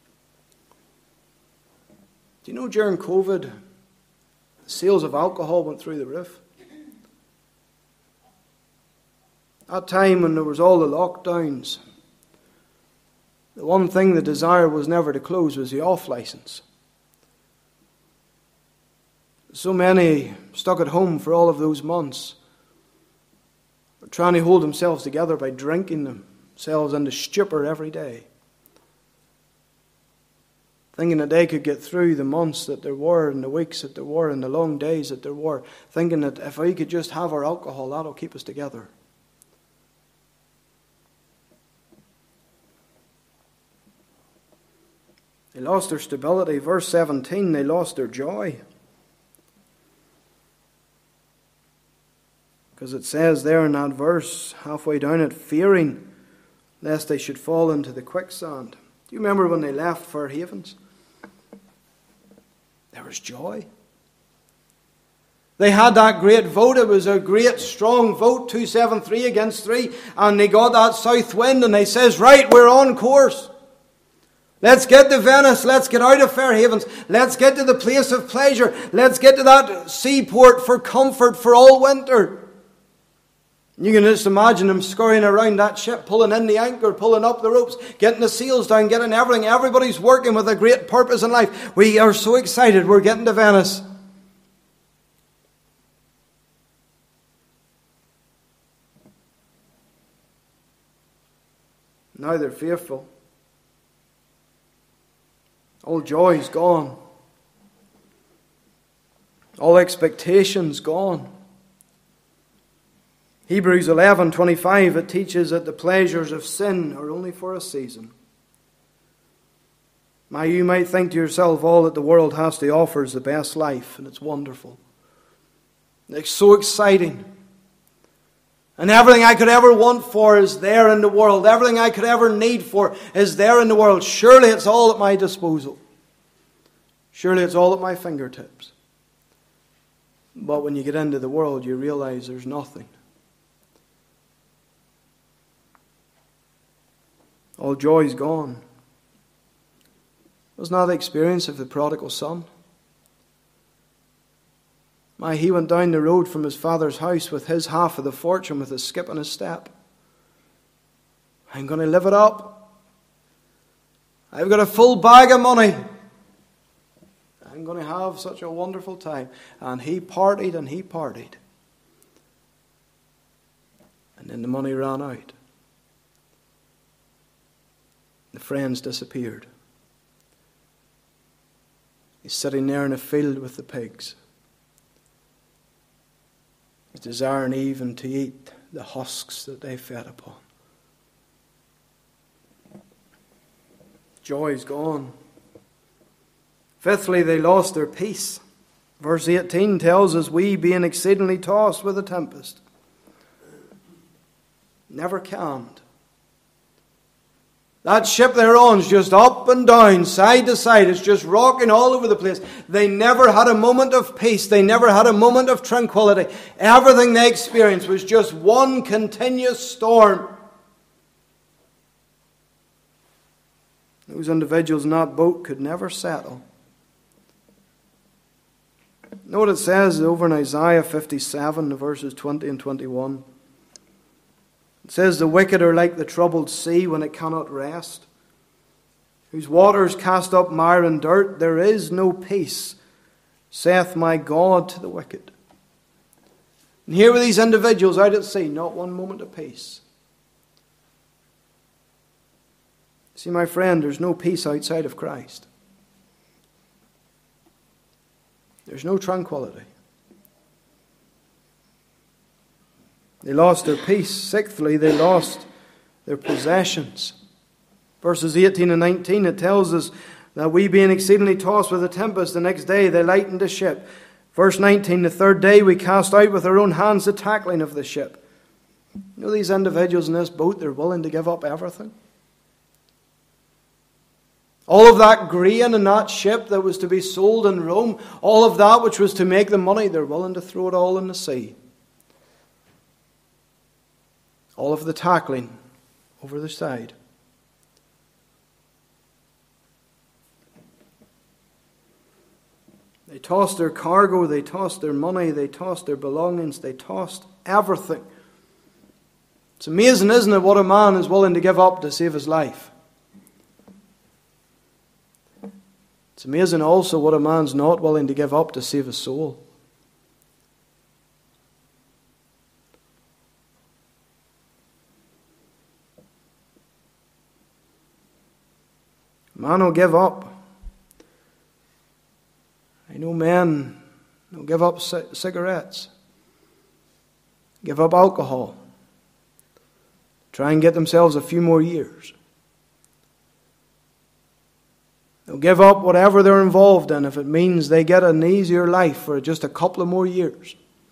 Do you know during COVID, the sales of alcohol went through the roof? That time when there was all the lockdowns, the one thing the desire was never to close was the off license. So many stuck at home for all of those months were trying to hold themselves together by drinking themselves into stupor every day, thinking that they could get through the months that there were and the weeks that there were and the long days that there were, thinking that if we could just have our alcohol, that'll keep us together. They lost their stability. Verse seventeen, they lost their joy. Because it says there in that verse, halfway down it, fearing lest they should fall into the quicksand. Do you remember when they left Fair Havens? There was joy. They had that great vote. It was a great, strong vote, two seventy-three against three. And they got that south wind and they says, right, we're on course. Let's get to Venice. Let's get out of Fair Havens. Let's get to the place of pleasure. Let's get to that seaport for comfort for all winter. You can just imagine them scurrying around that ship, pulling in the anchor, pulling up the ropes, getting the sails down, getting everything. Everybody's working with a great purpose in life. We are so excited. We're getting to Venice. Now they're fearful. All joy's gone. All expectations gone. Hebrews eleven twenty-five, it teaches that the pleasures of sin are only for a season. Now you might think to yourself, all that the world has to offer is the best life, and it's wonderful. It's so exciting. And everything I could ever want for is there in the world. Everything I could ever need for is there in the world. Surely it's all at my disposal. Surely it's all at my fingertips. But when you get into the world, you realize there's nothing. All joy's gone. Wasn't that the experience of the prodigal son? My, he went down the road from his father's house with his half of the fortune with a skip and a step. I'm going to live it up. I've got a full bag of money. I'm going to have such a wonderful time. And he partied and he partied. And then the money ran out. The friends disappeared. He's sitting there in a field with the pigs. He's desiring even to eat the husks that they fed upon. Joy is gone. Fifthly, they lost their peace. Verse eighteen tells us, we being exceedingly tossed with a tempest, never calmed. That ship they're on is just up and down, side to side. It's just rocking all over the place. They never had a moment of peace. They never had a moment of tranquility. Everything they experienced was just one continuous storm. Those individuals in that boat could never settle. You know what it says over in Isaiah fifty-seven, verses twenty and twenty-one? It says, the wicked are like the troubled sea when it cannot rest, whose waters cast up mire and dirt. There is no peace, saith my God to the wicked. And here were these individuals out at sea, not one moment of peace. See, my friend, there's no peace outside of Christ. There's no tranquility. They lost their peace. Sixthly, they lost their possessions. Verses eighteen and nineteen, it tells us that we being exceedingly tossed with a tempest, the next day they lightened the ship. Verse nineteen, the third day we cast out with our own hands the tackling of the ship. You know, these individuals in this boat, they're willing to give up everything. All of that grain in that ship that was to be sold in Rome, all of that which was to make the money, they're willing to throw it all in the sea. All of the tackling over the side. They tossed their cargo, they tossed their money, they tossed their belongings, they tossed everything. It's amazing, isn't it, what a man is willing to give up to save his life. It's amazing also what a man's not willing to give up to save his soul. A man will give up. I know men will give up c- cigarettes, give up alcohol, try and get themselves a few more years. They'll give up whatever they're involved in if it means they get an easier life for just a couple of more years.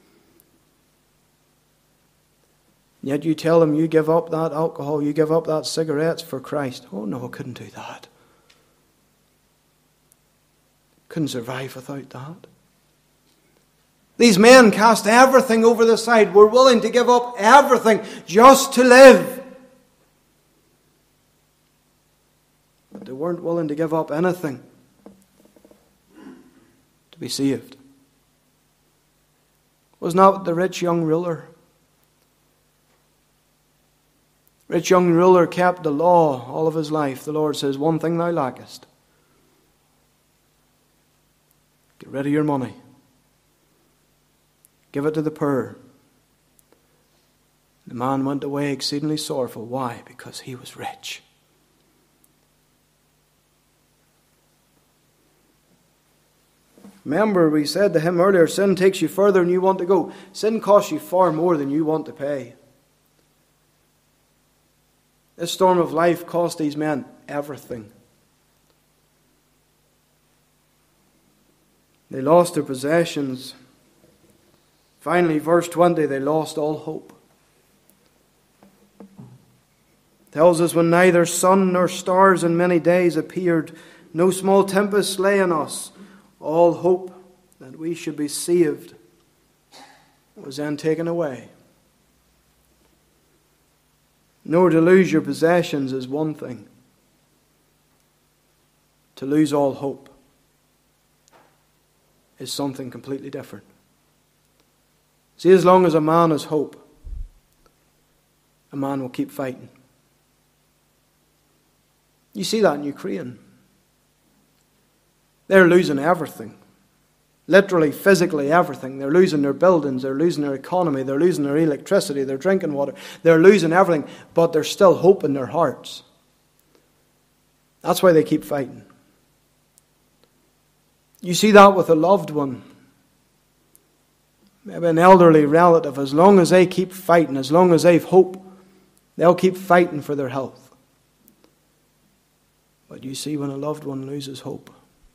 Yet you tell them you give up that alcohol, you give up that cigarettes for Christ. Oh no, I couldn't do that. Couldn't survive without that. These men cast everything over the side, were willing to give up everything just to live. But they weren't willing to give up anything to be saved. Was not the rich young ruler? Rich young ruler kept the law all of his life. The Lord says, one thing thou lackest. Get rid of your money. Give it to the poor. The man went away exceedingly sorrowful. Why? Because he was rich. Remember, we said to him earlier, sin takes you further than you want to go. Sin costs you far more than you want to pay. This storm of life cost these men everything. They lost their possessions. Finally, verse twenty, they lost all hope. It tells us, when neither sun nor stars in many days appeared, no small tempest lay on us, all hope that we should be saved was then taken away. Nor to lose your possessions is one thing. To lose all hope is something completely different. See, as long as a man has hope, a man will keep fighting. You see that in Ukraine. They're losing everything. Literally, physically everything. They're losing their buildings, they're losing their economy, they're losing their electricity, their drinking water. They're losing everything, but there's still hope in their hearts. That's why they keep fighting. You see that with a loved one. Maybe an elderly relative. As long as they keep fighting, as long as they've hope, they'll keep fighting for their health. But you see, when a loved one loses hope,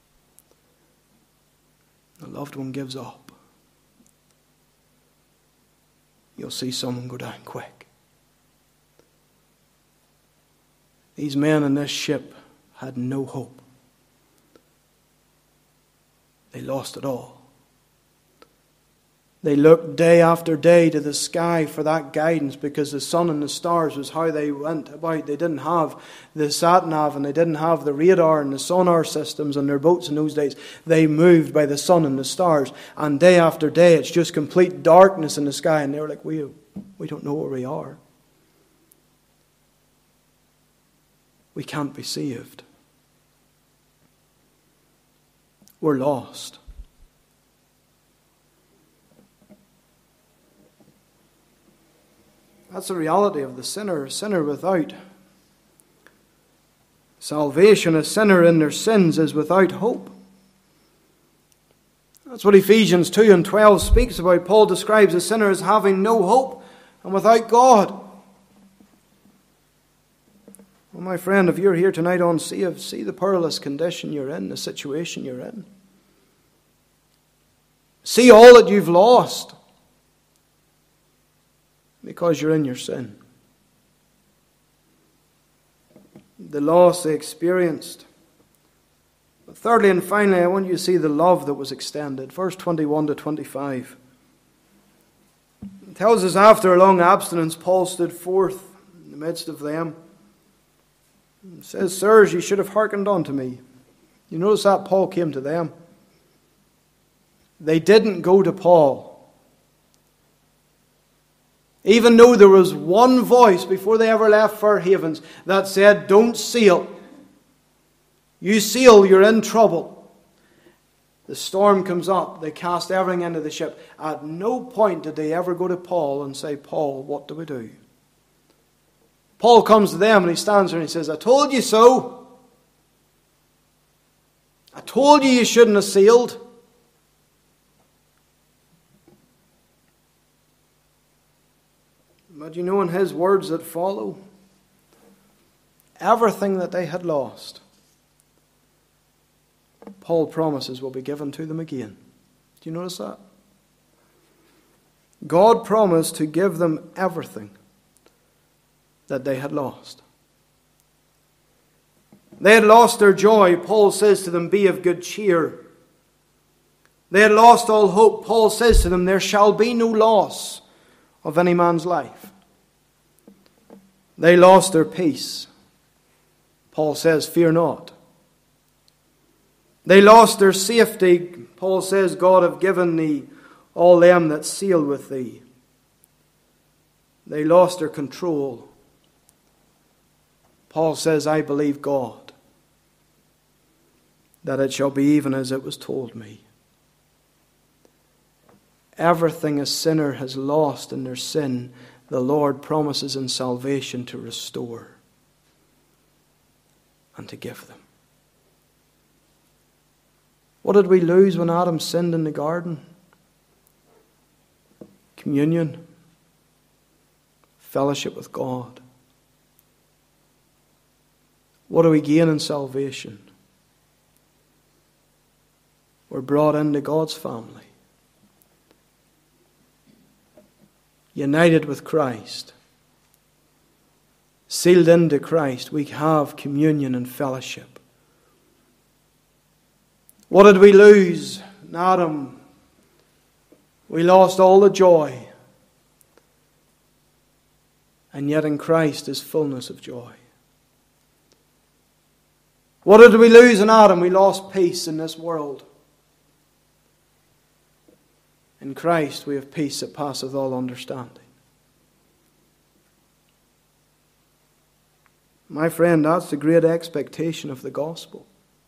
a loved one gives up, you'll see someone go down quick. These men in this ship had no hope. They lost it all. They looked day after day to the sky for that guidance, because the sun and the stars was how they went about. They didn't have the sat-nav and they didn't have the radar and the sonar systems on their boats in those days. They moved by the sun and the stars. And day after day it's just complete darkness in the sky, and they were like, we, we don't know where we are. We can't be saved. We're lost. That's the reality of the sinner. A sinner without salvation, a sinner in their sins, is without hope. That's what Ephesians two and twelve speaks about. Paul describes a sinner as having no hope and without God. Well, my friend, if you're here tonight unsaved, see the perilous condition you're in, the situation you're in. See all that you've lost because you're in your sin. The loss they experienced. But thirdly and finally, I want you to see the love that was extended. Verse twenty-one to twenty-five. It tells us after a long abstinence, Paul stood forth in the midst of them. It says, "Sirs, you should have hearkened unto me." You notice that Paul came to them. They didn't go to Paul. Even though there was one voice before they ever left Fair Havens that said, "Don't sail. You sail, you're in trouble." The storm comes up. They cast everything into the ship. At no point did they ever go to Paul and say, "Paul, what do we do?" Paul comes to them and he stands there and he says, "I told you so. I told you you shouldn't have sailed." But you know, in his words that follow, everything that they had lost, Paul promises will be given to them again. Do you notice that? God promised to give them everything that they had lost. They had lost their joy. Paul says to them, "Be of good cheer." They had lost all hope. Paul says to them, "There shall be no loss of any man's life." They lost their peace. Paul says, "Fear not." They lost their safety. Paul says, "God have given thee all them that sail with thee." They lost their control. Paul says, "I believe God, that it shall be even as it was told me." Everything a sinner has lost in their sin, the Lord promises in salvation to restore and to give them. What did we lose when Adam sinned in the garden? Communion, fellowship with God. What do we gain in salvation? We're brought into God's family. United with Christ, sealed into Christ, we have communion and fellowship. What did we lose in Adam? We lost all the joy. And yet in Christ is fullness of joy. What did we lose in Adam? We lost peace in this world. In Christ we have peace that passeth all understanding. My friend, that's the great expectation of the gospel.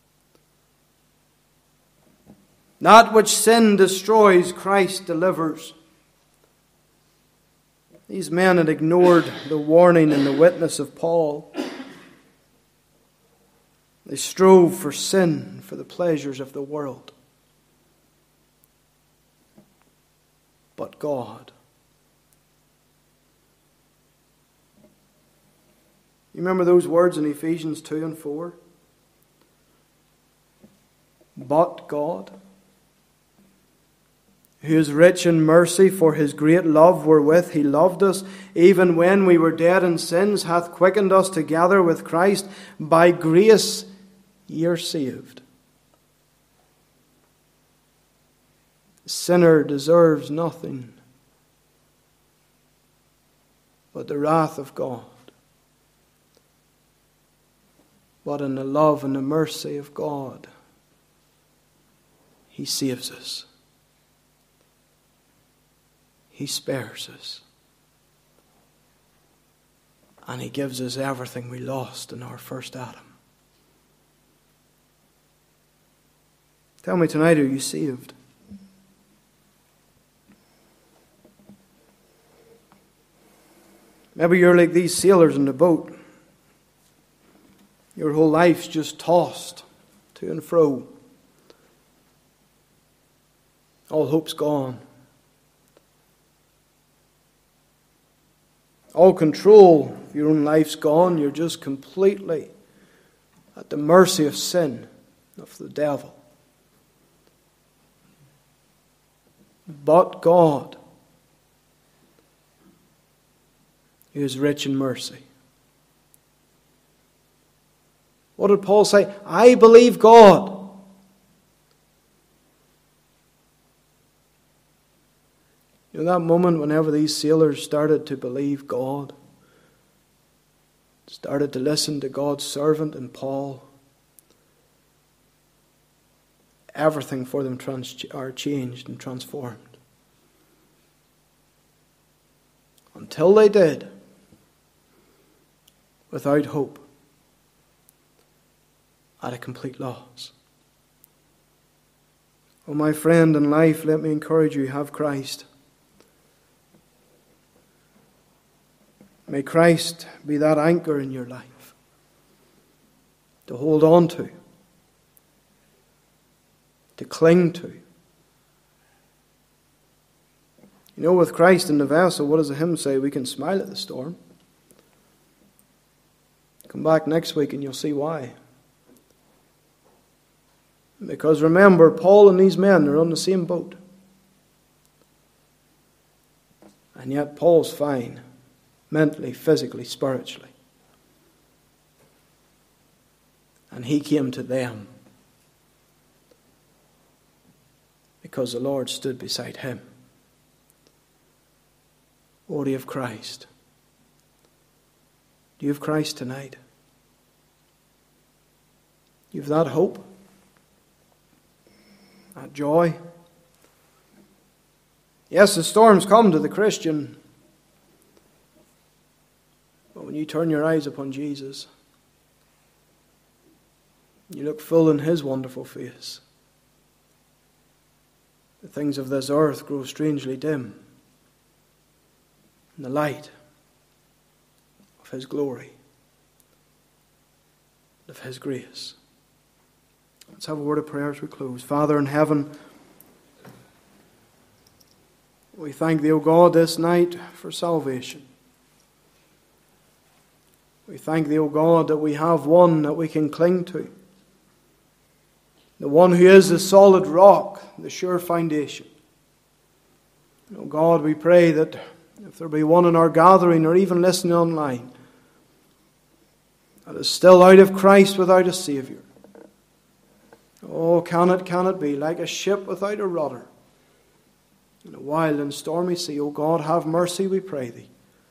That which sin destroys, Christ delivers. These men had ignored the warning and the witness of Paul. They strove for sin, for the pleasures of the world. But God. You remember those words in Ephesians two and four? But God, who is rich in mercy, for his great love wherewith he loved us, even when we were dead in sins, hath quickened us together with Christ. By grace ye are saved. The sinner deserves nothing but the wrath of God. But in the love and the mercy of God, he saves us. He spares us. And he gives us everything we lost in our first Adam. Tell me tonight, are you saved? Maybe you're like these sailors in the boat. Your whole life's just tossed to and fro. All hope's gone. All control of your own life's gone. You're just completely at the mercy of sin, of the devil. But God, who is rich in mercy. What did Paul say? I believe God. You know that moment whenever these sailors started to believe God, started to listen to God's servant and Paul, everything for them trans- are changed and transformed. Until they did, without hope, at a complete loss. Oh, my friend in life, let me encourage you, have Christ. May Christ be that anchor in your life to hold on to, to cling to. You know, with Christ in the vessel, what does the hymn say? We can smile at the storm. Come back next week and you'll see why. Because remember, Paul and these men are on the same boat. And yet Paul's fine, mentally, physically, spiritually. And he came to them because the Lord stood beside him. Oh, do you have Christ? Do you have Christ tonight? You have that hope? That joy? Yes, the storms come to the Christian. But when you turn your eyes upon Jesus, you look full in His wonderful face, the things of this earth grow strangely dim in the light of His glory, of His grace. Let's have a word of prayer as we close. Father in heaven, we thank Thee, O God, this night for salvation. We thank Thee, O God, that we have one that we can cling to. The one who is the solid rock, the sure foundation. O God, we pray that if there be one in our gathering or even listening online that is still out of Christ without a Saviour, oh, can it, can it be like a ship without a rudder in a wild and stormy sea? O God, have mercy, we pray Thee.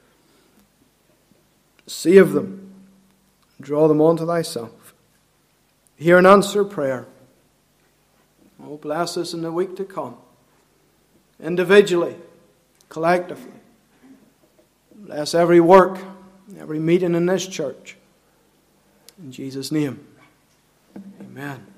Save them. Draw them unto Thyself. Hear and answer prayer. Oh, bless us in the week to come. Individually, collectively. Bless every work, every meeting in this church. In Jesus' name, amen.